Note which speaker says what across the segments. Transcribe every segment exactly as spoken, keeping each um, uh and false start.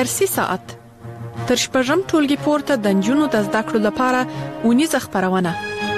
Speaker 1: درسي ساعت تر شپږم ټولګي پورته د نجونو د زده کړو لپاره اونیزه خپرونه.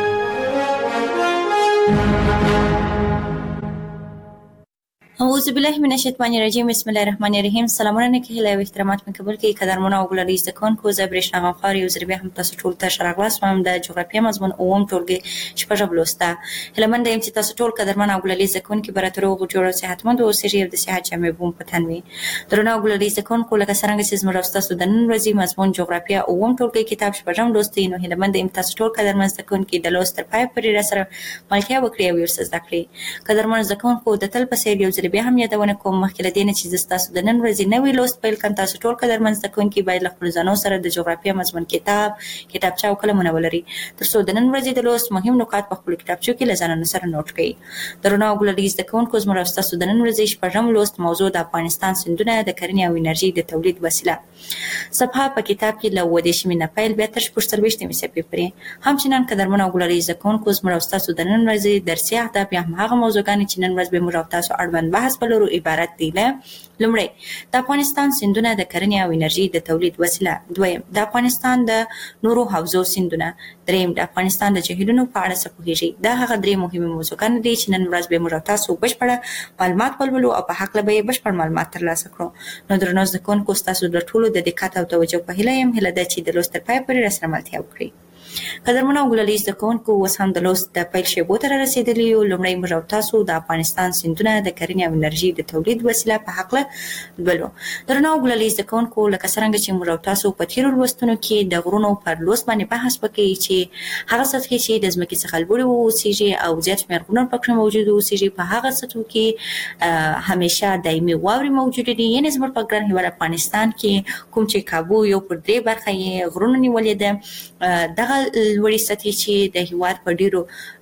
Speaker 2: اعوذ بالله من الشیطان الرجیم. بسم الله الرحمن الرحیم. سلامونه نیکی له احترامات مې قبول کړئ. قدرمنه او ګلالي زده کوونکو، زه برېښنا غمخوار یو ځل بیا هم تاسو ټول ته ښه راغلاست. هم د جغرافیه مضمون اووم ټولګي شپږم لوسته. هیله مننه یم چې تاسو ټول قدرمنه او ګلالي زده کوونکي به راته روغ جوړ او صحتمند اوسئ او د صحت جامې به مو په تن وي. درنو او ګلالي زده کوونکو، لکه څرنګه چې زموږ او ستاسو د نن ورځې مضمون جغرافیه اووم ټولګي کتاب شپږم لوست دی، نو هیله مننه یم تاسو ټول قدرمن زده کوونکي د لوست تر پایه پورې راسره ملتیا وکړئ او ورسره زده کړئ. قدرمن زده کوونکو، د تل په څېر یو ځل بیا هم یادونه کوم مخکې له دې نه چې زه ستاسو د نن ورځې نوی لوست پیل کړم، تاسو ټول قدرمن زده کوونکي باید له خپلو ځانو سره د جغرافیه مضمون کتاب، کتابچه او قلمونه ولرئ تر څو د نن ورځې د لوست مهم نکات په خپلو کتابچو کې له ځانونو سره نوټ کړئ. درنو او ګلالي زده کوونکو، زموږ او ستاسو د نن ورځې شپږم لوست موضوع د افغانستان سیندونه د کرنې او انرژي د تولید وسیله. صفحه په کتاب کې له اووه دېرشمې نه پیل بیا تر شپږ څلوېښتمې صفحې پورې. همچنان قدرمنو او ګلالي زده کوونکو، زموږ او ستاسو د نن ورځې درسي اهداف یا هماغه موضوعګانې چې نن ورځ به موږ او تاسو اړوند بحث ولرو عبارت دي له: لومړی، د افغانستان سیندونه د کرنې او انرژي د تولید وسیله. دویم، د افغانستان د نورو حوزو سیندونه. دریم، د افغانستان د جهیلونو په اړه څه پوهیږئ. دا هغه درې مهمې موضوعګانې دي چې نن ورځ به موږ او تاسو بشپړه معلومات ولولو او په هکله به یې بشپړ معلومات ترلاسه کړو. نو درنو زده کوونکو، ستاسو د ټولو د دقت او توجه په هیله یم. هیله ده چې د لوست تر پایه پورې راسره ملتیا وکړئ. قدرمنو او ګلالي زده کوونکو، اوس هم د لوست د پیل شیبو ته رارسېدلي یو. لومړی موږ او تاسو د افغانستان سیندونه د کرنې او انرژي د تولید وسیله په هکله لولو. درنو او ګلالي زده کوونکو، لکه څرنګه چې موږ او تاسو په تېرو لوستونو کې د غرونو پر لوست باندې بحث وکړی چې هغه سطحې چې د ځمکې څخه لوړې واوسېږي او زیات شمېر غرونه پکې موجود واوسېږي، په هغه سطحو کې همیشه دایمي واورې موجودې دي. یعنې زموږ په ګران هېواد افغانستان کې کوم چې کابو یو پر درې برخه یې غرونو نیولې ده، دغه لوړې سطحې چې د هېواد په ډېرو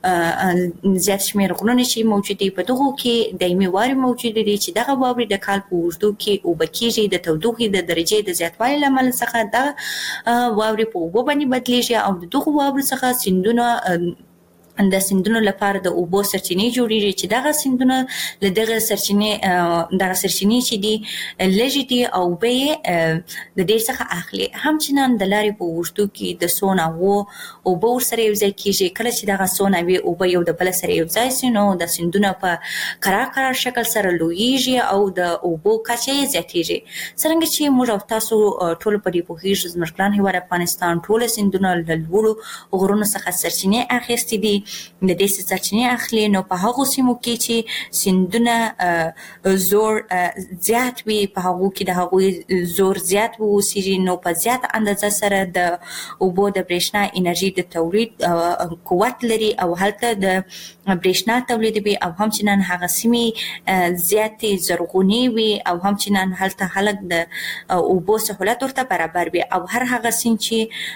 Speaker 2: زیات شمېر غرونه چې موجود دي، په دغو کې دایمي واورې موجودې دي چې دغه واورې د کال په اوږدو کې اوبه کېږي. د تودوخې د درجې د زیاتوالي له امله څخه دغه واورې په اوبو باندې بدلېږي او د دغو واورو څخه سیندونه د سیندونو لپاره د اوبو سرچینې جوړېږي چې دغه سیندونه له دغه سرچینې دغه سرچینې چې دي لږې دي او اوبه یې د ډېر څخه اخلي. همچنان د لارې په اوږدو کې د څو ناوو اوبه ورسره یو ځای کېږي. کله چې دغه څو ناوې اوبه یو د بله سره یو ځای سي، نو د سیندونه په کرار کرار شکل سره لویېږي او د اوبو کچه یې زیاتېږي. څرنګه چې موږ او تاسو ټول په دې پوهېږو، زموږ ګران هېواد افغانستان ټوله سیندونه له لوړو غرونو څخه سرچینې اخیستې دي. د دې سرچینې اخلي، نو په هغو سیمو کې چې سیندونه زور زیات وي، په هغو کې د هغوی زور زیات واوسېږي، نو په زیاته اندازه سره د اوبو د برېښنا انرژي د تولید قوت لري او هلته د برېښنا تولیدوي او همچنان هغه سیمې زیاتې زرغونې وي او همچنان هلته خلک د اوبو سهولت ورته برابر وي او هر هغه سیند چې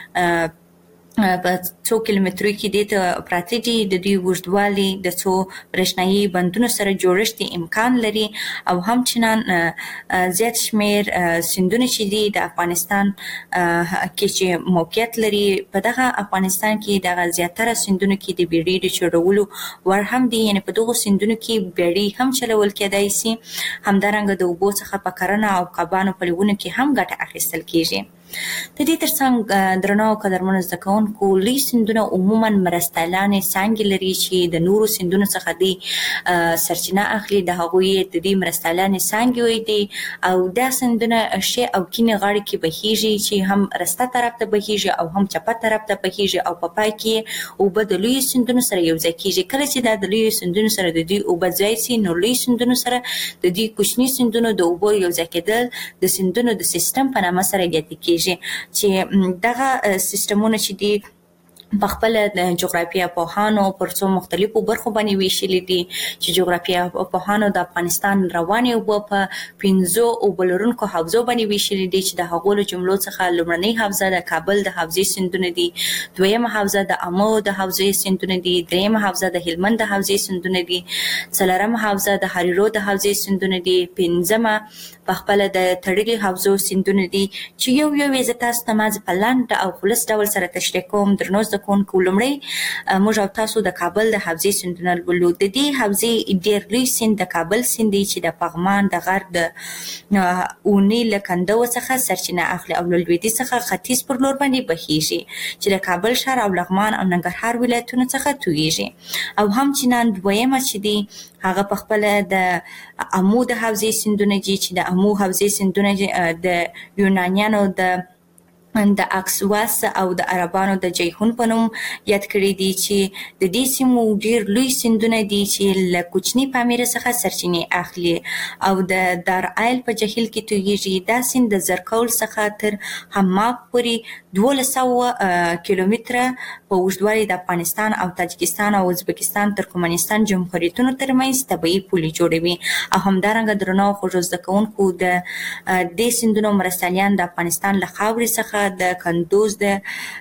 Speaker 2: په څو کیلومترو کې دې ته پراته دي، د دوی اوږدوالي د څو برېښنایي بندونو سره جوړښت امکان لري او همچنان زیات شمېر سیندونه چې دي د افغانستان کې چې موقعیت لري، په دغه افغانستان کې دغه زیاتره سیندونو کې د بیړۍ د چلولو وړ هم دي. یعنې په دغو سیندونو کې بیړۍ هم چلول کېدای سي. همدارنګه د اوبو څخه په کرنه او کبانو په لیونو کې هم ګټه اخیستل کېږي. د دې ترڅنګ درنو او قدرمنو زده کوونکو، لوی سیندونه عموما مرستیالانې څانګې لري چې د نورو سیندونو څخه دوی سرچینه اخلي. د هغوی د دې مرستیالانې څانګې دي او دا سیندونه ښې او کیڼې غاړې کې بهیږي چې هم رسته طرف ته بهیږي او هم چپه طرف ته بهیږي او په پای کې اوبه د لویو سیندونو سره یو ځای کېږي. کله چې دا د لویو سیندونو سره د دوی اوبه ځای سي، نو لویو سیندونو سره د دوی کوچني سیندونو د اوبو یو ځای کېدل د سیندونو د سیستم په نامه سره یادې کېږي چې دغه سیستمونه چې دي په خپل د جغرافیه پوهانو پر څو مختلفو برخو باندې ویشلي دي چې جغرافیه پوهانو د افغانستان روانې اوبه په پنځو اوبه لرونکو حوزو باندې ویشلي دي چې د هغو له جملو څخه لومړنۍ حوزه د کابل د حوزې سیندونه دي، دویمه حوزه د امو د حوزې سیندونه دي، دریمه حوزه د هلمند د حوزې سیندونه دي، څلورمه حوزه د هریرود د حوزې سیندونه دي، پنځمه په خپل د تړلي حوزو سیندونه دي چې یو یو یې زه تاسو ته مازې په لنډ او خلص ډول سره تشریح کوم. درنو زده زده کوونکو لومړی موږ او تاسو د کابل د حوزې سیندونه لولو. د دې حوزې ډېر لوی سیند د کابل سیند دی چې د پغمان د غر د اونې له کنده څخه سرچینه اخلي او له لویدیځ څخه ختیځ پر لور باندې بهیږي چې د کابل ښار او لغمان او ننګرهار ولایتونو څخه تویږي. او همچنان دویمه چې دی هغه په خپله د امو د حوزې سیندونه دي چې د امو حوزې سیندونه د یونانیانو د د اکسواس او د عربانو د جیهون په نوم یاد کړي دي چې د دې سیمو ډېر لوی سیندونه دي چې له کوچني پامیره څخه سرچینې اخلي او د دارایل په جهیل کې تویږي. دا سیند د زرکول څخه تر حماق پورې دولس سوه کیلومتره په اوږدوالي د افغانستان او تاجکستان او ازبکستان ترکمنستان جمهوریتونو ترمنځ طبیعي پولې جوړوي. او همدارنګه درنو خوږو زده کوونکو د دې سیندونو مرستیالان د افغانستان له خاورې څخه د کندوز د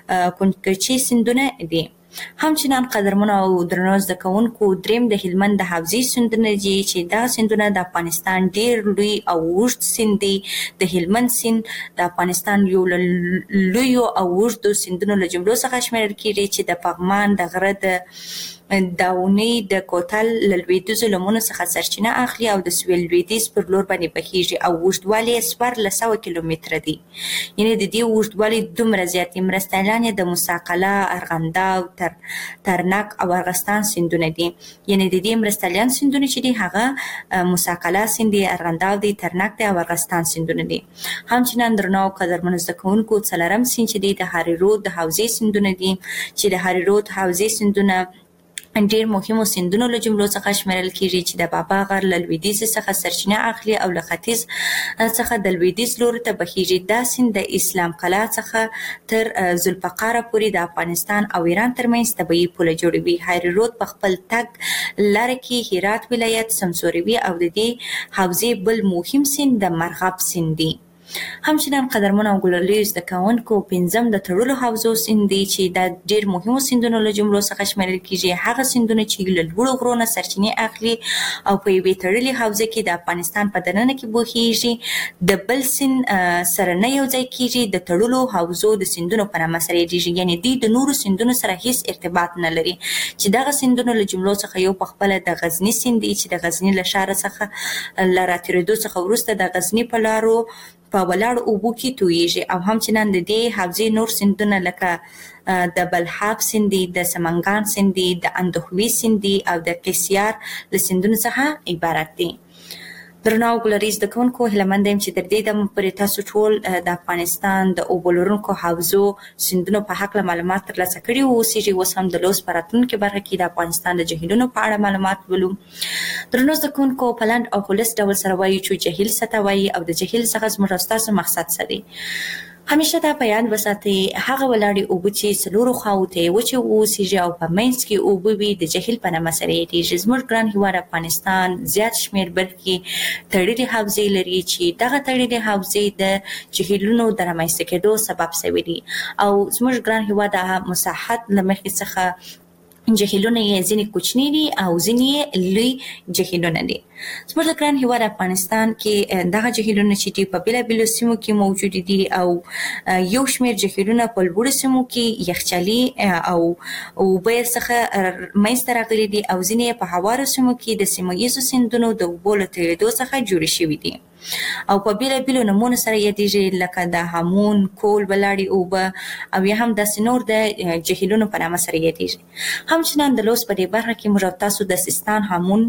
Speaker 2: کنکچي سیندونه دي. همچنان قدرمنو او درنو زده کوونکو دریم د هلمند د حوزې سیندونه دي چې دا سیندونه د افغانستان ډېر لوی او اوږد سیند دی. د هلمند سیند د افغانستان یو له لویو او اوږدو سیندونو له جملو څخه شمیرل کېږي چې د پغمان د غره د داونۍ د کوتل له لویدیځو لمنو څخه سرچینه اخلي او د سویل لویدیځ پر لور باندې بهیږي او اوږدوالی یې څوارلس سوه کیلومتره دی. یعنې د دې اوږدوالی دومره زیات دي. مرستیالان یې د موسی قلعه، ارغنداو، تر ترنک او ارغستان سیندونه دي. یعنې د دې مرستیالان سیندونه چې دي هغه موسی قلعه سیند دی، ارغنداو دی، ترنک دی او ارغستان سیندونه دي. همچنان درنو او قدرمنو زده کوونکو څلورم سیند چې دی د هاري رود د حوزې سیندونه دي چې د هاري رود حوزې سیندونه ډېر مهمو سیندونو له جملو څخه شمیرل کېږي چې د بابا غر له لویدیځ څخه سرچینه اخلي او له ختیځ څخه د لویدیځ لوري ته بهیږي. دا سیند د اسلام قلعه څخه تر ذوالفقاره پورې د افغانستان او ایران ترمنځ طبیعي پوله جوړوي. هاري رود په خپل تګ لاره کې هرات ولایت سمسوروي او د دې حوزې بل مهم سیند د مرغاب سیند دی. همچنان قدرمنو او ګلاليو زده کوونکو پنځم د تړلو حوزو سیند دی چې د ډېر مهمو سیندونو له جملو څخه شمیرل کېږي. هغه سیندونه چې له لوړو غرو نه سرچینې اخلي او په یوې تړلې حوزه کې د افغانستان په دننه کې بهیږي، د بل سیند سره نه یو ځای کېږي، د تړلو حوزو د سیندونو په نامه سره یادېږي. یعنې دوی د نورو سیندونو سره هیڅ ارتباط نه لري چې دغه سیندونو له جملو څخه یو په خپله د غزني سیند دی چې د غزني له ښاره څخه له راتېرېدو څخه وروسته د غزني په لارو په ولاړو اوبو کې تویږي. او همچنان د دې حوزې نور سیندونه لکه د بلحاب سیند دی، د سمنګان سیند دی، د اندخوي سیند دی او د قیصیار له سیندونو څخه عبارت دی. درنو او ګلالي زده کوونکو هیلهمنده یم چې تر دې دمه پورې تاسو ټول د افغانستان د اوبو لرونکو حوزو سیندونو په هکله معلومات ترلاسه کړي اوسیږي. اوس هم د لوست په راتلونکې برخه کې د افغانستان د جهیلونو په اړه معلومات ولو. درنو زده کوونکو په لنډ او خلص ډول سره وایو چې جهیل څه ته وایي او د جهیل څخه زموږ او ستاسو مقصد څه دی. همیشه دا په یاد وساتئ هغه ولاړې اوبه چې څلورو خواوو ته یې وچې واوسیږي او په منځ کې اوبه وي د جهیل په نامه سره یادېږي. زموږ ګران هېواد افغانستان زیات شمېر بلکې تړلې حوزې لري چې دغه تړلې حوزې د جهیلونو د رامنځته کېدو سبب شوي دي او زموږ ګران هېواد د مساحت له مخې څخه جهیلونه یې ځینې کوچني دي او ځینې یې لوی جهیلونه دي. زموږ د ګران هېواد افغانستان کې دغه جهیلونه چې دي په بېلابېلو سیمو کې موجود دي او یو شمېر جهیلونه په لوړو سیمو کې یخچالي او اوبه یې څخه منځته راغلي دي او ځینې یې په هوارو سیمو کې د سیمه ییزو سیندونو د اوبو له تېرېدو څخه جوړې شوي دي او په بېلابېلو نومونو سره یادېږي لکه د هامون، کول، ولاړې اوبه او یا هم داسې نور د جهیلونو په نامه سره یادېږي. همچنان د لوست په دې برخه کې موږ او تاسو د سیستان هامون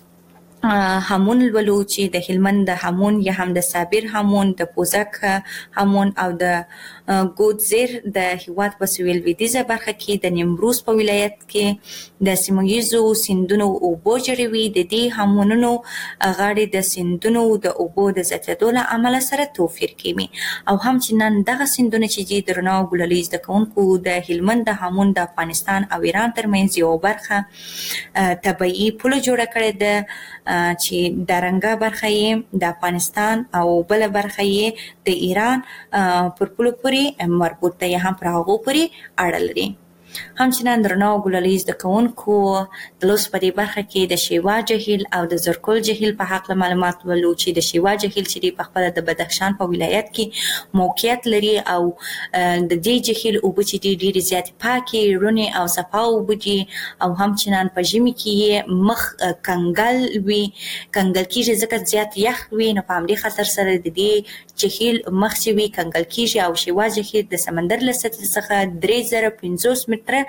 Speaker 2: هامون لولو چې د هلمند د هامون یا هم د صابر هامون، د پوزک هامون او د ګودزیر د هېواد په سویل لویدیځه برخه کې د نیمروز په ولایت کې د سیمه ییزو سیندونو اوبو جوړوي. د دې هامونونو غاړې د سیندونو د اوبو د زیاتېدو له امله سره توپیر کوي او همچنان دغه سیندونه چې دي درنو او ګلالي زده کوونکو د هلمند د هامون د افغانستان او ایران ترمنځ یوه برخه طبیعي پوله جوړه کړې ده چې دارنګه برخه یې د افغانستان او بله برخه یې د ایران پر پولو پورې مربوط ده یا هم پر هغو پورې اړه لري. همچنان درنو او ګلالي زده کوونکو د لوست په دې برخه کې د شیوا جهیل او د زرکل جهیل په حق معلومات ولو چې د شیوا جهیل چې په خپل د بدخشان په ولایت کې موقعیت لري او د دې جهیل اوبه چې دي ډېرې زیاتې پاکې رونې او صفا اوبه دي او همچنان په ژمي کې مخ کنګل وي کنګل کېږي ځکه زیات یخ وي نو په همدې خاطر سره د دې جهیل مخ چې وي کنګل کېږي او شیوا جهیل د سمندر له سطحې څخه درې زره پنځوس متره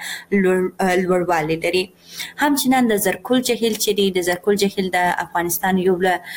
Speaker 2: لوړوالی لري. همچنان د زرکل جهیل چې دی د زرکل جهیل د افغانستان یو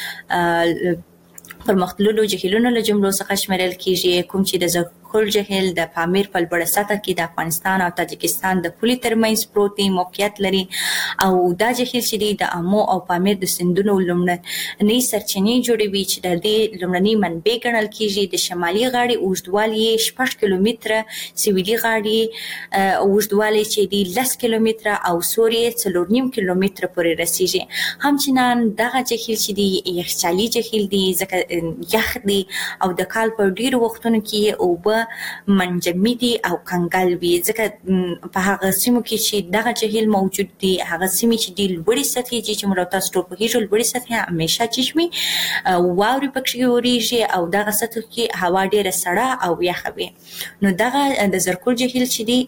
Speaker 2: له پرمختللو جهیلونو له جملو څخه شمیرل کېږي کوم چې د زرکل جهیل د پامیر په لوړه سطحه کې د افغانستان او تاجکستان د پولې ترمنځ پروت دی موقعیت لري او دا جهیل چې دی د امو او پامیر د سیندونو لومړنۍ سرچینې جوړوي چې د دې لومړنۍ منبع ګڼل کېږي. د شمالي غاړې اوږدوالی یې شپږ کیلومتره سویلي غاړې اوږدوالی چې دی لس کیلومتره او سور یې څلور نیم کیلومتره پورې رسیږي. همچنان دغه جهیل چې دی یخچالي جهیل دی ځکه یخ دی او د کال په ډیرو وختونو کې اوبه منجمدي او کنګل وي ځکه په هغه سیمو کې چې دغه جهیل موجود دی هغه سیمې چې دی لوړې سطحې چې موږ تاسو ټول پوهیږو لوړې سطحې همیشه چې وي واورې پکې اورېږي او دغه سطحو کې هوا ډیره سړه او یخه وي. نو دغه د زرکل جهیل چې دی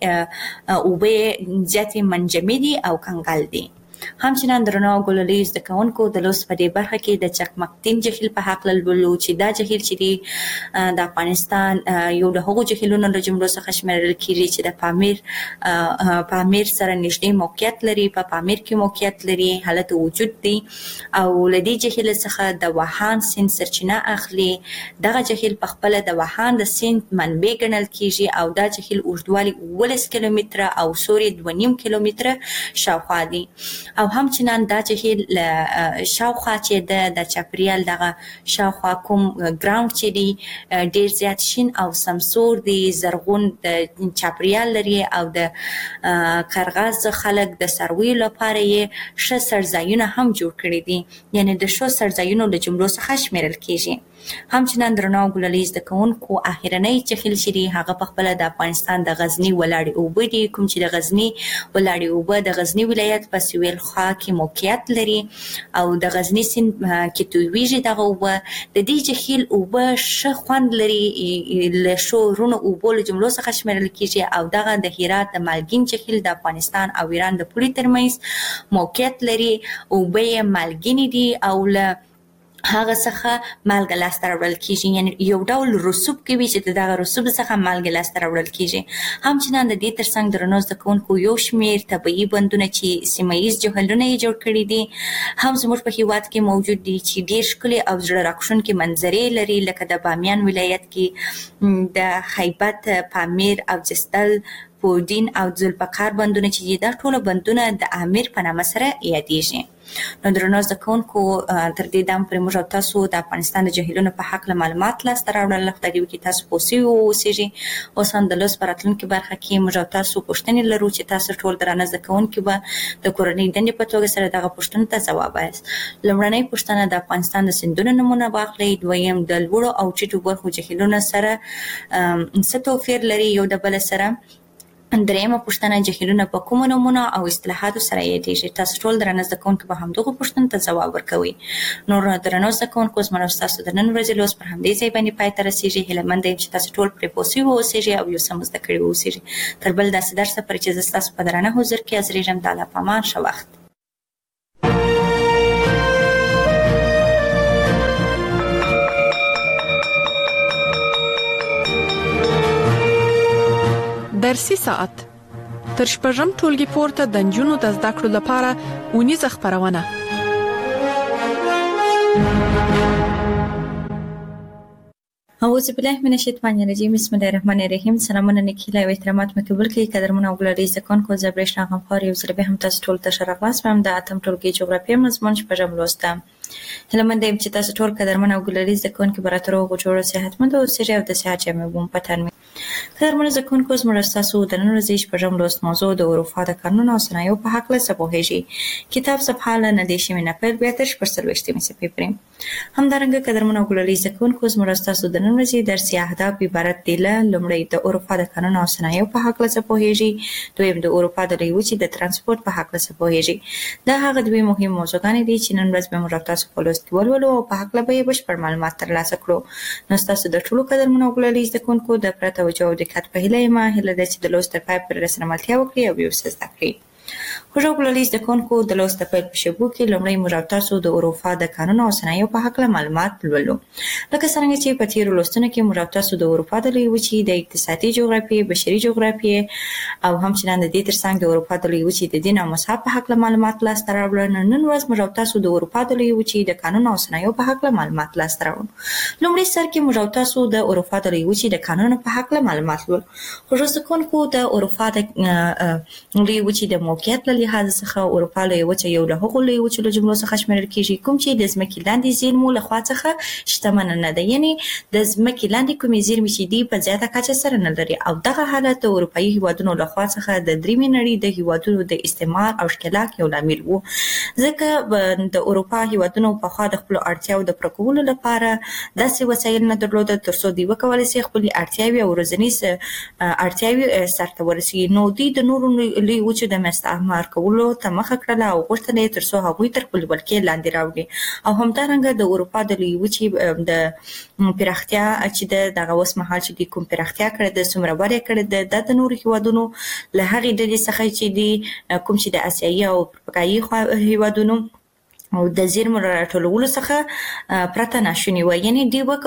Speaker 2: اوبه زیاتې منجمدي او کنګل دي. همچنان درنو او ګلالي زده کوونکو د لوست په دې برخه کې د چکمقتین جهیل په حق لولو چې دا جهیل چې دی د افغانستان یو له هغو جهیلونو له جملو څخه شمیرل کېږي چې د پامیر پامیر سره نږدې موقعیت لري په پا پامیر کې موقعیت لري حالت وجود دی او له دې جهیل څخه د وهان سیند سرچینه اخلي. دغه جهیل په خپل د وهان د سیند منبع ګڼل کېږي او دا جهیل اوږدوالی اوولس کیلومتره او سور یې دوه نیم کیلومتره شاوخوا دی او همچنان دا جهیل شاوخوا چې د د چاپریال دغه شاوخوا کوم ګراوند چې دی ډیر زیات شین او سمسور دی زرغون د چاپریال لري او د قرغاز خلک د سروي لپاره یې ښه سرځایونه هم جوړ کړي دي یعنی د ښو سرځایونو له جملو څخه شمیرل کېږي. همچنان درنو او ګلالي زده کوونکو اخرنۍ جهیل چې دی هغه په خپله د افغانستان د غزني ولاړې اوبه دي کوم چې د غزني ولاړې اوبه د غزني ولایت په سویل خوا کې موقعیت لري او د غزني سیند کې تویږي دغه اوبه. د دې جهیل اوبه ښه خوند لري له ښو رونو اوبو له جملو څخه شمیرل کېږي او دغه د هرات د مالګین جهیل د افغانستان او ایران د پولې ترمنځ موقعیت لري. اوبه یې مالګینې دي او له هغه څخه مالګه لاسته راوړل کېږي یعنی یو ډول رسوب کوي چې د دغه رسوب څخه مالګه لاسته راوړل کېږي. همچنان د دې ترڅنګ درنو زده کوونکو یو شمېر طبیعي بندونه چې سیمه ییز جهیلونه یې جوړ کړي دي هم زموږ په هېواد کې موجود دي چې ډېر ښکلي او زړه راښکونکي منظرې لري لکه د بامیان ولایت کې د خیبت پامیر او جستل پودین او ذوالفقار بندونه چې دا ټول بندونه د امیر په نامه سره یادېږي. نو درنو زده کوونکو تر دې دم پورې موږ او تاسو د افغانستان د جهیلونو په حق له معلومات لاسته راوړل. خدای دې وکړي تاسو پوه سوي واوسېږئ. اوس هم د لوست په راتلونکي برخه کې موږ او تاسو پوښتنې لرو چې تاسو ټول درانه زده کوونکي به د کورنۍ دندې په توګه سره دغه پوښتنو ته ځواب وایاست. لومړنۍ پوښتنه د افغانستان د سیندونو نومونه واخلئ. دویم د لوړو او ټیټو برخو جهیلونو سره څه توپیر لري یو د بل سره. دریمه پوښتنه جهیلونه په کومو نومونو او اصطلاحاتو سره یادېږي. تاسو ټول درنه زده کوونکي به همدغو پوښتنو ته ځواب ورکوئ. نور درنو زده کوونکو زما او ستاسو د نن ورځې لوست پر همدې ځای باندې پای ته رسېږي. هیله منده یم چې تاسو ټول پرې پوه سوي واوسېږئ او یو څه مو زده کړي واوسېږئ. تر بل داسې درسه پورې چې زه ستاسو په درانه حضور کې حاضرېږم د الله په امان. ښه وخت.
Speaker 1: درسي ساعت تر شپږم ټولګي پورته د نجونو د زده کړو لپاره اونیزه خپرونه.
Speaker 2: اعوذ بالله من الشیطان الرجیم. بسم الله الرحمن الرحیم. سلامونه نیکیله او احترامات مقبول کړئ. قدرمن او ګلالي زده کوونکو زه برېښنا غمخوار یو ځل بیا هم تاسو ټول ته ښه راغلاست وایم د اتم ټولګي جغرافیه مضمون شپږم لوست ته. هیله منده یم چې تاسو ټول قدرمن او ګلالي زده کوونکي به راته روغ او جوړ او صحتمند اوسېږئ او د صحت جامې به مو په تن وي. قدرمنو زده کوونکو زموږ ستاسو د نن ورځې شپږم لوست موضوع د اروپا د قانون او صنایعو په هکله څه پوهیږي. کتاب صفحه له نه دېرشمې نه پیل بیا تر شپږ څلوېښتمې صفحې پورې. همدارنګه قدرمنو او ګلالي زده کوونکو زموږ ستاسو د نن ورځې درسي اهداف عبارت دي له لومړی د اروپا د قانون او صنایعو په هکله څه پوهیږي، دویم د اروپا د لویې وچې د ترانسپورت په هکله څه پوهیږي. دا هغه دوې مهم موضوعګانې دي چې نن ورځ به موږ تاسو په لوست کې ولولو او په هکله به یې بشپړ معلومات ترلاسه کړو. نو ستاسو د ټولو قدرمنو او ګلالي زده کوونکو د پوره توجه او دقت په هیله یم هیله ده چې د لوست تر پای پورې راسره ملتیا وکړي او یو څه زده کړي. خوږو ګلالي زده کوونکو د لوست د پیل په شیبو کې لومړی موږ او تاسو د اروپا د قانون او صنایعو په هکله معلومات لولو. لکه څرنګه چې په تېرو لوستونو کې موږ او تاسو د اروپا د لویې وچې د اقتصادي جغرافیې، بشري جغرافیې او همچنان د دې ترڅنګ د اروپا د لویې وچې د دین او مذهب په هکله معلومات لاسته راوړل. نن ورځ موږ او تاسو د اروپا د لویې وچې د قانون او صنایعو په هکله معلومات لاسته راوړو. لومړی سر کې موږ او تاسو د اروپا د لویې وچې د قانون په هکله معلومات لولو. خوږو زده کوونکو د اروپا د لویې وچې د موقعیت له لحاظ څخه اروپا لویه وچه یو له هغو لویو وچو له جملو څخه شمیرل کیږي کوم چې د ځمکې لاندې زیرمو له خوا څخه شتمنه نه ده، یعنی د ځمکې لاندې کومې زیرمې چې دي په زیاته کچه سره نه لري او دغه حالت د اروپایي هیوادونو له خوا څخه د دریمې نړۍ د هیوادونو د استعمار او ښکېلاک یو لامل و، ځکه د اروپا هیوادونو پخوا د خپلو اړتیاوو د پوره کولو لپاره داسې وسایل نه درلودل تر څو دوی وکولی شي خپلې اړتیاوې او ورځنیز اړتیاوې سرته ورسوي. نو دوی د نورو لویو وچو د استعمار کولو ته مخه کړله او غوښتل یې تر څو هغوی تر خپلې ولکې لاندې راوړي. او همدارنګه د اروپا د لویې وچې د پراختیا چې ده دغه اوس مهال چې دوی کوم پراختیا کړې ده، څومره وده یې کړې ده، دا د نورو هیوادونو له هغې ډلې څخه چې دي کوم چې د اسیایي او افریقایي هیوادونو او د زیرمو له راټولولو څخه پرته ناشوني وه، یعنې دوی به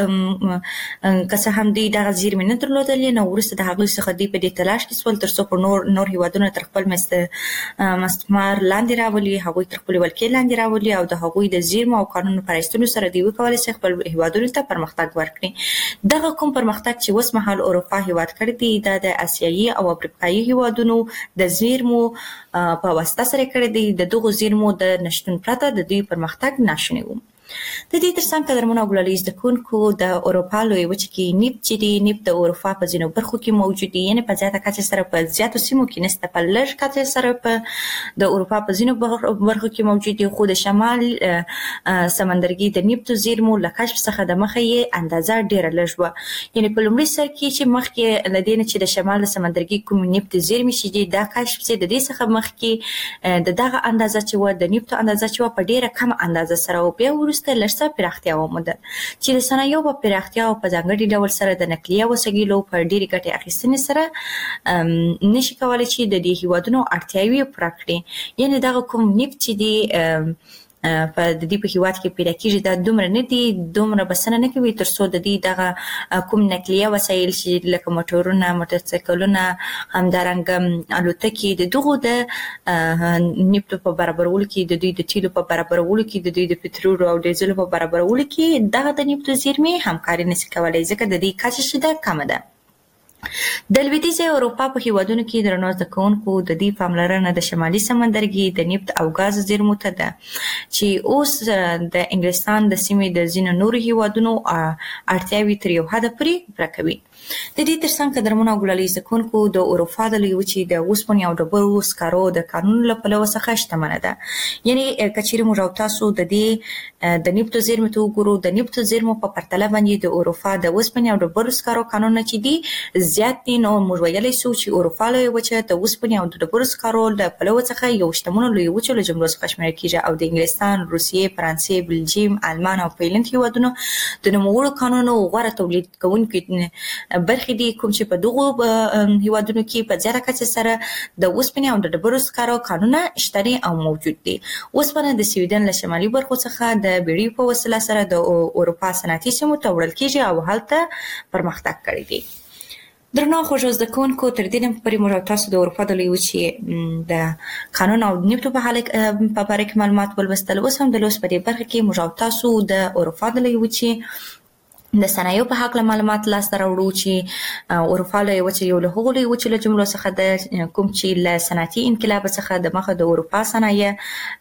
Speaker 2: که څه هم دوی دغه زیرمې نه درلودلې نو وروسته د هغوی څخه دوی په دې تلاش کې سول تر څو په نور نور هیوادونه تر خپل مستعمار لاندې راولي، هغوی تر خپلې ولکې لاندې راولي او د هغوی د زیرمو او قانونو په رایستلو سره دوی وکولی شي خپل هیوادونو ته پرمختګ ورکړي. دغه کوم پرمختګ چې اوس مهال اروپا هیواد کړی دی دا د اسیایي او افریقایي هیوادونو د زیرمو په واسطه سره کړی دی. د دغو زیرمو د نشتون پرته د دوی پرمختګ ناشونی و. د دې ترڅنګ قدرمنو او ګلالي زده کوونکو د اروپا لویې وچې کې نفت چې دی نفت د اروپا په ځینو برخو کې موجود دي، یعنې په زیاته کچه سره په زیاتو سیمو کې نشته، په لږ کچه سره په د اروپا په ځینو برخو کې موجود دي، خو د شمال سمندرګي د نفتو زیرمو له کشف څخه د مخه یې اندازه ډېره لږ وه. یعنې په لومړي سر کې چې مخکې له دې نه چې د شمال سمندرګي کوم نفت زیرمې چې دي دا کشف شي، د دې څخه مخکې د دغه اندازه چې وه د نفتو اندازه چې وه په ډېره کمه اندازه سره و. بیا وروسته لږ څه پراختیا وموندل چې د صنایعو په پراختیا او په ځانګړي ډول سره د نقلیه وسایلو په ډېرې ګټې اخیستنې سره نشي کولی چې د دې هیوادونو اړتیاوې پوره کړي. یعنې دغه کوم نفت چې دی په د دې په هیواد کې پیدا کېږي دا دومره نه دي، دومره بسنه نه کوي تر څو د دې دغه کوم نقلیه وسایل چې لکه موټرونه، موټرسایکلونه، همدارنګه الوتکې د دغو د نفتو په برابرولو کې، د دوی د تیلو په برابرولو کې، د دوی د پټرولو او ډیزلو په برابرولو کې دغه د نفتو زیرمې همکاري نشي کولی ځکه د دې کچه چې ده کمه ده. د لویدیځې اروپا په هیوادونو کې درنو زده کوونکو د دې پاملرنه د شمالي سمندرګي د نفت او ګاز زیرمو ته ده چې اوس د انګلستان د سیمې د ځینو نورو هیوادونو اړتیاوې تر یو حده پورې پوره کوي. د دې ترڅنګ قدرمنو او ګلالي زده کوونکو د اروپا د لویې وچې د اوسپنې او ډبرو سکارو د قانون له پلوه څخه شتمنه ده. یعنې که چیرې موږ او تاسو د دې د نفتو زیرمو ته وګورو، د نفتو زیرمو په پرتله باندې د اروپا د اوسپنې او ډبرو سکارو قانونونه چې دي زیات دي، نو موږ ویلی شو چې اروپا لویه وچه د اوسپنې او د ډبرو سکارو له پلوه څخه یو شتمنو لویو وچو له جملو څخه شمیرل کېږي او د انګلستان، روسیې، فرانسې، بلجیم، آلمان او فنلنډ هیوادونو د نوموړو قانونونو غوره تولید کوونکي برخې دي کوم چې په دغو هیوادونو کې په زیاته کچه سره د اوسپنې او د ډبرو سکارو قانونونه شته دي او موجود دي. اوسپنه د سویډن له شمالي برخو څخه د بیړیو په وسیله سره د اروپا صنعتي سیمو ته وړل کېږي او هلته پرمختګ کړی دی. درنو خوږو زده کوونکو تر دې دمه پورې موږ تاسو د اروپا د لویې وچې د قانون او نفتو په باره کې معلومات ولوستل. اوس هم د لوست په دې برخه کې موږ تاسو د اروپا د لویې وچې د صنایعو په هکله معلومات لاسته راوړو چې اروپا لویه وچه یو له هغو لویو وچو له جملو څخه ده کوم چې له صنعتي انقلاب څخه د مخه د اروپا صنایع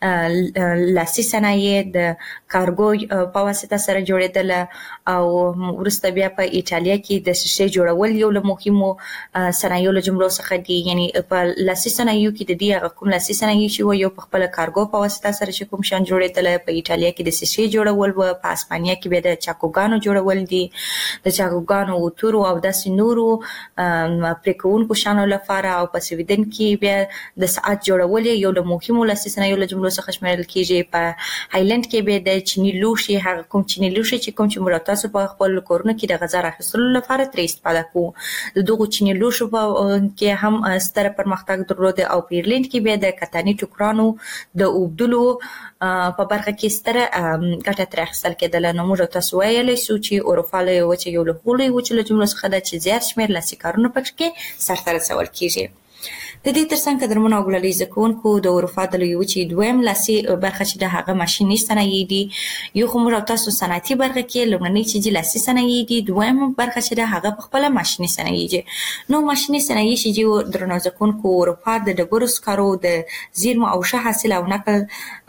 Speaker 2: لاسي صنایع د کارګو په واسطه سره جوړېدله او وروسته بیا په ایټالیا کې د شیشې جوړول یو له مهمو صنایعو له جملو څخه دي. یعنی په لاسي صنایعو کې د دې هغه کوم لاسي صنایع چې و یو په خپله کارګو په واسطه سره چې کوم شیان جوړېدله، په ایټالیا کې د شیشې جوړول و، په اسپانیا کې بیا د چاکوګانو جوړول دي، د چاکوګانو اوتورو او داسې نورو پرې کوونکو شیانو لپاره، او په سویډن کې بیا د ساعت جوړول یو له مهمو لاسي صنایعو له جملو څخه شمیرل کیږي. په هایلند کې بیا د چیني لوښي، هغه کوم چیني لوښي چې کوم چې موږ تاسو په خپل کورونو کې د غذا راخیستلو لپاره ترې استفاده کوو، د دغو چیني لوښو په کې هم ستر پرمختګ درلود. او په ایرلند کې بیا د کتاني ټوکرانو د اوبدلو په برخه کې ستره ګټه ترې اخیستل کېدله. نو موږ تاسو ویلی سو چې اروپا لویه وچه یو له هغو لویو وچو له جملو څخه ده چې زیات شمېر لاسي کارونه پکې سرته رسول کېږي. د دې ترڅنګ قدرمنو او ګلالي زده کوونکو، د اروپا د لویې وچې دویم لاسي برخه چې د هغه ماشیني صنایع دي. یو خو موږ او تاسو صنعتي برخه کې لومړنۍ چې دي لاسي صنایع دي، دویم برخه چې ده هغه پخپله ماشیني صنایع دي. نو ماشیني صنایع چې دي درنو زده کوونکو، اروپا د ډبرو سکرو د زیرمو او ښه حاصل او نقل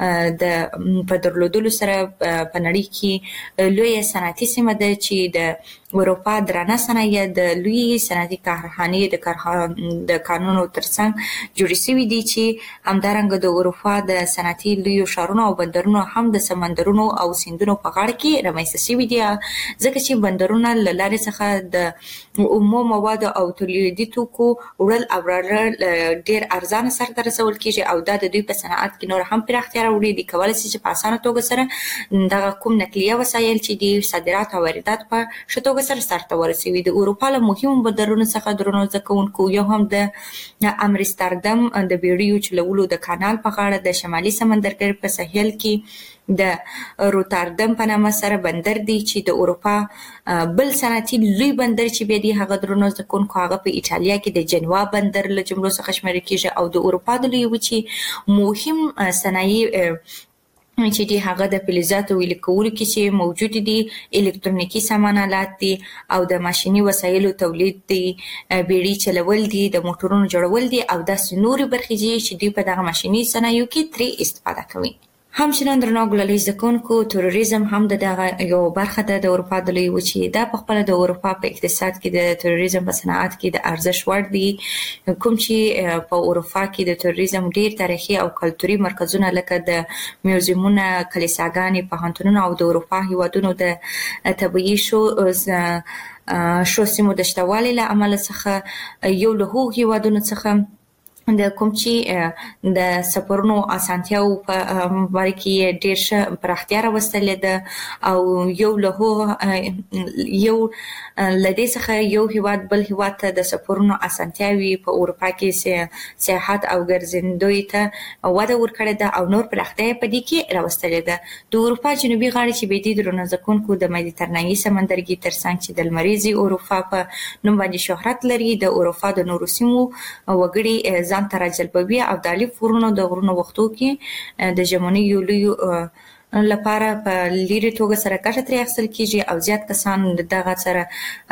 Speaker 2: د په درلودلو سره په نړۍ کې لویه صنعتي سیمه ده چې د اروپا درانه صنایع د لوی صنعتي کارخانې د کارخانو د کانونو ترڅنګ جوړې شوي دي، چې همدارنګه د اروپا د صنعتي لویو ښارونو او بندرونو هم د سمندرونو او سیندونو په غاړه کې رامنځته شوي دي، ځکه چې بندرونه له لارې څخه د اومو موادو او تولیدي توکو وړل او راوړل ډېر ارزانه سرته رسول کېږي، او دا د دوی په صنعت کې نور هم پراختیا راوړي. دوی کولی شي چې په اسانه توګه سره دغه کوم نقلیه وسایل چې دي صادرات او واردات په ښه توګه سره سرته ورسوي. د اروپا له مهمو بندرونو څخه درنو زده کوونکو یو هم د امستردام د بیړیو چلولو د کانال په غاړه د شمالي سمندرګي په ساحل کې د روتردام په نامه سره بندر دی، چې د اروپا بل صنعتي لوی بندر چې بیا دی هغه درنو زده کوونکو هغه په ایټالیا کې د جنوا بندر له جملو څخه شمیرل کېږي. او د اروپا د لویې وچې مهم صنایع چې دي هغه د فلزاتو ویلې کولو کې چې موجود دي، الکترونیکي سامانالات دي، او د ماشیني وسایلو تولید دي، بیړۍ چلول دي، د موټرونو جوړول دي، او داسې نورې برخې دي چې دوی په دغه ماشیني صنایعو کې ترې استفاده کوي. همچنان درنو ګلالي زده کوونکو، تروریزم هم د دغه یو برخه ده د اروپا د لویې وچې. دا پخپله د اروپا په اقتصاد کې د تروریزم په صنعت کې د ارزښت وړ دي، کوم چې په اروپا کې د تروریزم ډېر تاریخي او کلتوري مرکزونه لکه د میوزیمونه، کلیساګانې، پوهنتونونه او د اروپا هیوادونو د طبیعي شو شو سیمو د شتوالي له امله څخه یو له هغو هیوادونو څخه د کوم چې د سفرونو اسانتیاو په باره کې ډېر ښه پراختیا راوستلې ده، او یو له هغو یو له دې څخه یو هیواد بل هیواد ته د سفرونو اسانتیاوې په اروپا کې سیاحت او ګرځندوی ته وده ورکړې ده، او نور پراختیا یې په دې کې راوستلې ده. د اروپا جنوبي غاړې چې بیا دي درنو زده کوونکو د مدیترانهي سمندرګي ترڅنګ چې د لمریزې اروپا په نوم باندې شهرت لري، د اروپا د نورو سیمو وګړي ځان ته راجلبوي، او د الف غرونو د غرونو وختو کې د ژمنۍ یو لوی لپاره په لیرې توګه سره ګټه ترې اخیستل کېږي، او زیات کسان دغه سره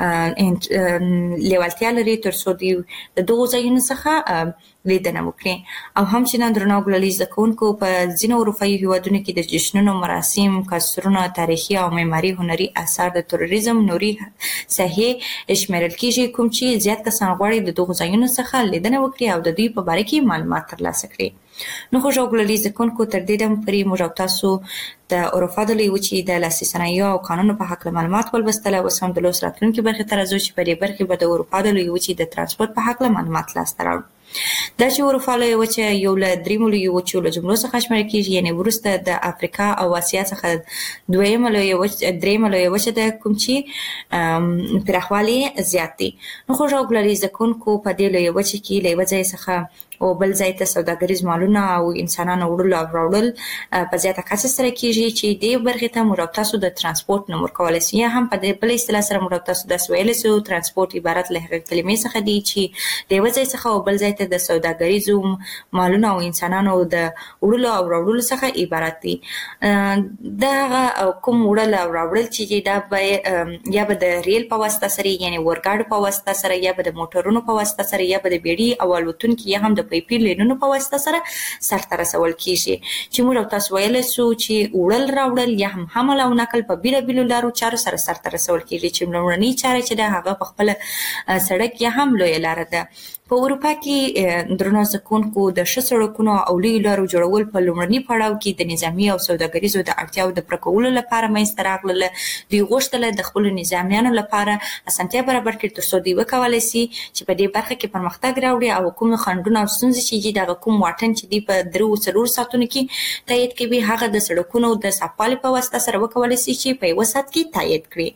Speaker 2: لیوالتیا لري تر څو دوی د دغو ځایونو څخه لیدنه وکړي. او همچنان درنو ګلالي زده کوونکو، په ځینو اروپایي هیوادونو کې د جشنونو، مراسم، کاسترونه، تاریخي او معماري هنري اثار د تروریزم نوري ساحې شمیرل کېږي، کوم چې زیات کسان غواړي د دغو ځایونو څخه لیدنه وکړي او د دوی په باره کې معلومات ترلاسه کړي. نو خوږو ګلالي زده کوونکو، تر دې دمه پورې موږ او تاسو د اروپا د لویې وچې د لاسي صنایعو او کانونو په هکله معلومات ولوستل، او اوس هم د لوست راتلونکي برخې ته راځو چې په دې برخې به د اروپا د لویې وچې د ترانسپورت په هکله معلومات لاسته راوړو. دا چې اروپا لویه وچه یو له دریمو لویو وچو له جملو څخه شمیرل کېږي، یعنې وروسته د افریقا او اسیا څخه دویمه لویه وچه درېیمه لویه وچه ده، کوم چې پراخوالی زیات دی. نو خوږو ګلالي زده کوونکو، په دې لویه وچه کې له یوه ځای څخه او بل ځای ته سوداګریز مالونه او انسانانو وړل او راوړل په زیاته کچه سره کیږي چې د برخې ته موږ تاسو د ترانسپورت نمبر کولای شي هم په دې بل اصطلاح سره موږ تاسو د ویل سو ترانسپورت عبارت له هغه کلمې څخه دی چې د وځي څخه او بل ځای ته د سوداګریزو مالونه او انسانانو د وړل او راوړل څخه عبارت دي. دا کوم وړل او راوړل چې دا به یا به د ریل په واسطه سره یعنی ورګاډ په واسطه سره یا به د موټرونو په واسطه سره یا به د بیړۍ او الوتونکو یا هم د پیپي لینونو په واسطه سره سرته رسول کیږي چې موږ تاسو ویل سو چې وړل راوړل یا هم حمل او نقل په بیل بیل لارو چارو سره سرته رسول کیږي چې لومړنی چاره چې د هغه په خپل سړک یا هم لوی لار ده. په اروپا کې درنو ځکونکو د ښه سړکونو او لوی لارو جوړول په لومړني پړاو کې د نظامی او سوداګریزو د اړتیاو د پرکولو لپاره منځته راغلل. دوی غوښتل د خپل نظامیانو لپاره اسانتیا برابر کړي ترڅو دوی وکولای شي چې په دې برخه کې پرمختګ راوړي او کوم خنډونه او ستونزې چې د کوم واټن چې دی په درو څلور ساعتونو کې تایید کوي هغه د سړکونو د صفالي په واسطه سره وکولای شي چې په یو ساعت کې تایید کړي.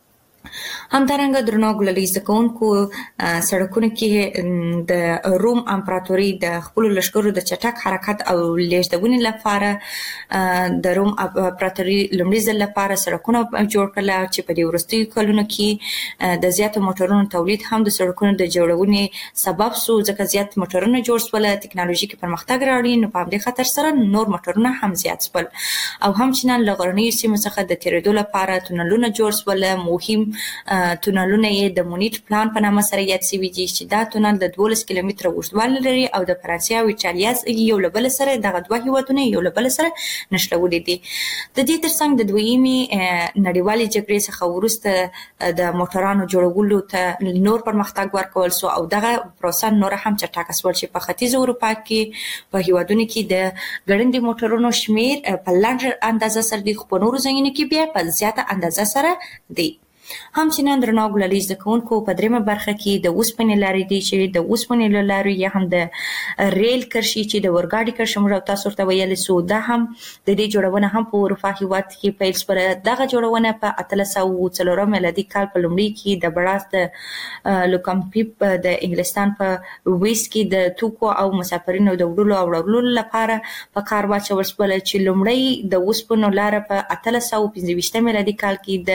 Speaker 2: همدارنګه درنو ګللي زکونکو سړکونو کې د روم امپراتوري د خپل لشکرو د چټک حرکت او لیږدونې لپاره د روم امپراتوري لومړي ځل لپاره سړکونه جوړ کړل چې په دې وروستیو کلونو کې د زیاتو موټرونو تولید هم د سړکونو د جوړونې سبب شو ځکه زیات موټرونه جوړ شول ټکنالوژیکي پرمختګ راوړي نو په دې خاطر سره نور موټرونه هم زیات شول او هم چې نن لغړنۍ سیمو څخه د تیرېدو لپاره تونلونه جوړ شول. مهم تونلونه یې د مونیټ پلان په نامه سره یاد شوي دي چې دا تونل د دولس کیلومتره اوږدوالی لري او د فرانسې او ایټالیا یو له بل سره دغه دوه هیوادونه یو له بل سره نښلولي دي. د دې ترڅنګ د دویمې نړیوالې جګړې څخه وروسته د موټرانو جوړولو ته نور پرمختګ ورکول شو او دغه پروسه نور هم چټکه شول چې په ختیځ اروپا کې په هیوادونو کې د ګړندي موټرونو شمیر په لنډه اندازه سره د خو نورو ځایونو کې بیا په زیاته اندازه سره دی. هم چې نن درنو ګللي زکونکو په دریمه برخه کې د اوسپنې لارې دي چې د اوسپنې لارې یا هم د ریل کرښې چې د ورګاډي کرښه موږ تاسو ته ویل سو دا هم د دې جوړونه هم په اروپا هیواد کې پیل شوه. دغه جوړونه په اتلس سوه څلورم میلادي کال په لومړي کې د بړاس د لوکمپیپ د انګلستان په ویس کې د توکو او مسافرینو د وړلو او راوړلو لپاره په کار واچول شول چې لومړی د اوسپنو لار په اتلس سوه پنځه ویشتم میلادي کال کې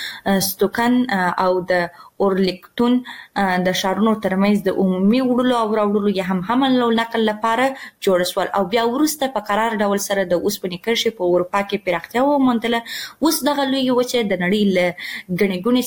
Speaker 2: د ستوکن او د اورلیکتون د شارونو ترمنځ د عمومي وړلو او راوړلو یا هم حمل او نقل لپاره جوړ شول او بیا وروسته په قرار ډول سره د اوسپنې کرښې په اروپا کې پراختیا وموندله. اوس دغه لوی وچه د نړۍ له ګڼې ګوڼې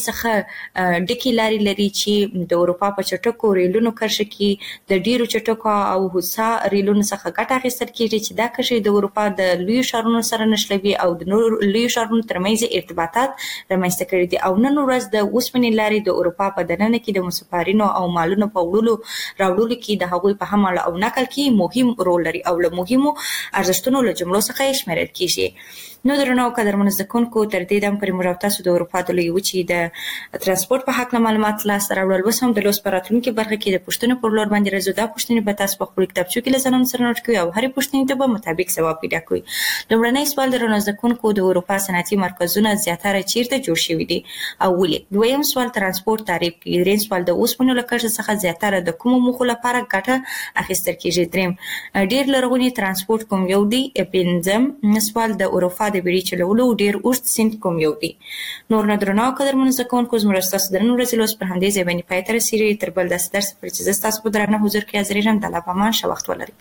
Speaker 2: څخه ډکې لارې لري چې د اروپا په چټکو ریلونو کرښه کې د ډیرو چټکو او هوسا ریلونو څخه ګټه اخیستل کیږي چې دا کرښې د اروپا د لوی شارونو سره نښلوي او د نور لوی شارونو ترمنځ ارتباطات رامنځته کړي دي. او نن ورځ د اوسپنې لارې د اروپا په دننه کې د مسافرینو او مالونو په وړلو راوړلو کې د هغوی په حمل او نقل کې مهم رول لري او له مهمو ارزښتونو له جملو څخه یې شمیرل کیږي. نو درنو قدرمنو زکونکو تر دې دم پرې موږ تاسو د اروپا د لوی وچې د ترانسپورت په حق معلومات لاسته راوړل. اوس هم د لوس پراتونکو برخه کې د پښتنو پر لور باندې راځو. دا پښتنې په تاسو په خپل کتابچو کې لزنون سره نوٹ کوي او هرې پښتنې ته به مطابق ځواب پیدا کوي. لومړنی سوال درنو زکونکو د اروپا صنعتي مرکزونه زیاتره چیرته جوړ شوي دي او ولې؟ دویم سوال ترانسپورت تعریف کوي. دریم سوال د اوسپنو له کرښې څخه زیاتره د کومو موخو لپاره ګټه اخیستل کیږي؟ دریم ډیر لرغونی ترانسپورت کوم یو دی؟ پنځم سوال د اروپا د بیړۍ چلولو ډیر اوږد سیند کوم یو دی؟ نور نه درنو قدرمنو زکونکو زموږ ستاسو د نن ورځې لوست پر همدې ځای باندې پای ته رسیږي. تر بل داسې درس پورې چې زه ستاسو په درانه حضور کې حاضر یم. د الله په امان ښه وخت ولرئ.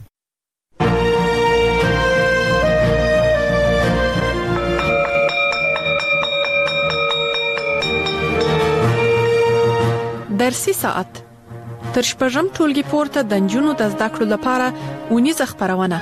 Speaker 1: درسي ساعت تر شپږم ټولګي پورته د نجونو د زده کړو لپاره اونیزه خپرونه.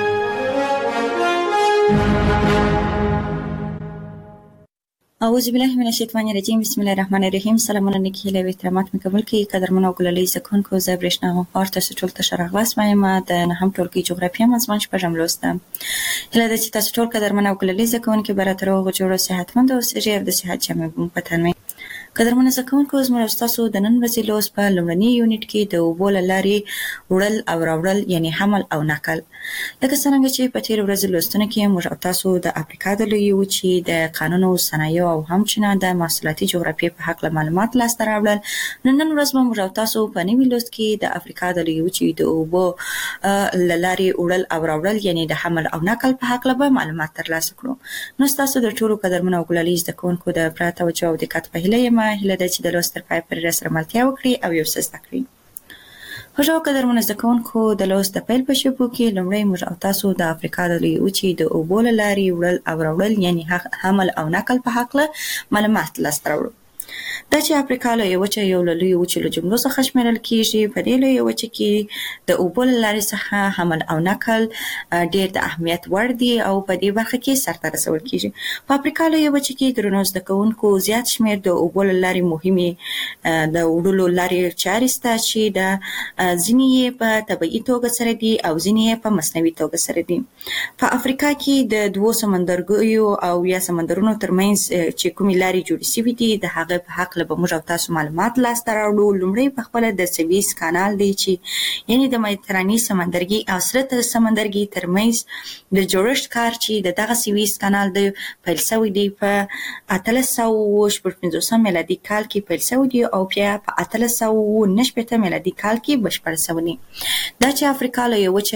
Speaker 2: اعوذ بالله من الشیطان الرجیم. بسم الله الرحمن الرحیم. سلامونه نیکی هیله و احترامات می قبول کی قدرمن او ګللي زکونکو زه برېښنا غوښتل تاسو ټول ته شرغلاس وایم. د نهم ټولګي جغرافیه مضمون شپږم لوستم. هیله ده چې تاسو ټول قدرمن او ګللي زکونکو براتر او جوړو صحتمند او اوسئ او د صحت جامع په تنمي. قدرمن زده کوونکو زموږ او ستاسو د نن ورځې لوست په لومړني یونټ کې د اوبو له لارې وړل او راوړل یعنې حمل او نقل. لکه څرنګه چې په تېرو ورځو لوستونو کې موږ او تاسو د افریقا د لویې وچې د قانونو، صنایعو او همچنان د محصولاتي جغرافیې په هکله معلومات لاسته راوړل، نو نن ورځ به موږ او تاسو په نوي لوست کې د افریقا د لویې وچې د اوبو له لارې وړل او راوړل یعنې د حمل او نقل په هکله به معلومات ترلاسه کړو. نو ستاسو د ټولو قدرمنو او ګلالي زده کوونکو د پوره توجه او دقت په هیله یم. هیله ده چې د لوست تر پایه پورې راسره ملتیا وکړي او یو څه زده کړي. خوږو قدرمنو زده کوونکو، د لوست د پیل په شیبو کې لومړی موږ او تاسو د افریقا د لویې وچې د اوبو له لارې وړل او راوړل یعنې حمل او نقل په هکله معلومات لاسته راوړو. دا چې افریقا لویه وچه یو له لویو وچو له جملو څخه شمیرل کیږي، په دې لویه وچه کې د اوبو له لارې څخه حمل او نقل ډېر د اهمیت وړ دي او په دې برخه کې سرته رسول کیږي. په افریقا لویه وچه کې درنو زده کوونکو زیات شمیر د اوبو له لارې مهمې د وړلو لارې چارې شته چې د ځینې یې په طبیعي توګه سره دي او ځینې یې په مصنوعي توګه سره دي. په افریقا کې د دوو سمندرګیو او یا سمندرونو ترمنځ چې کومې لارې جوړې شوي دي د هغه په هکله به موږ او تاسو معلومات لاسته راوړو. لومړی په خپله د سویس کانال دی چې یعنې د مدیترانې سمندرګي او سره سمندرګي ترمنځ د جوړښت کار چې د دغه سویس کانال دی پیل شوی دی په اتلس سوه اووه شپږ پنځوسم میلادي کال کې پیل شوی دی او بیا په اتلس سوه اووه نهه شپېته میلادي کال کې بشپړ شوی دی. دا چې افریقا لویه وچه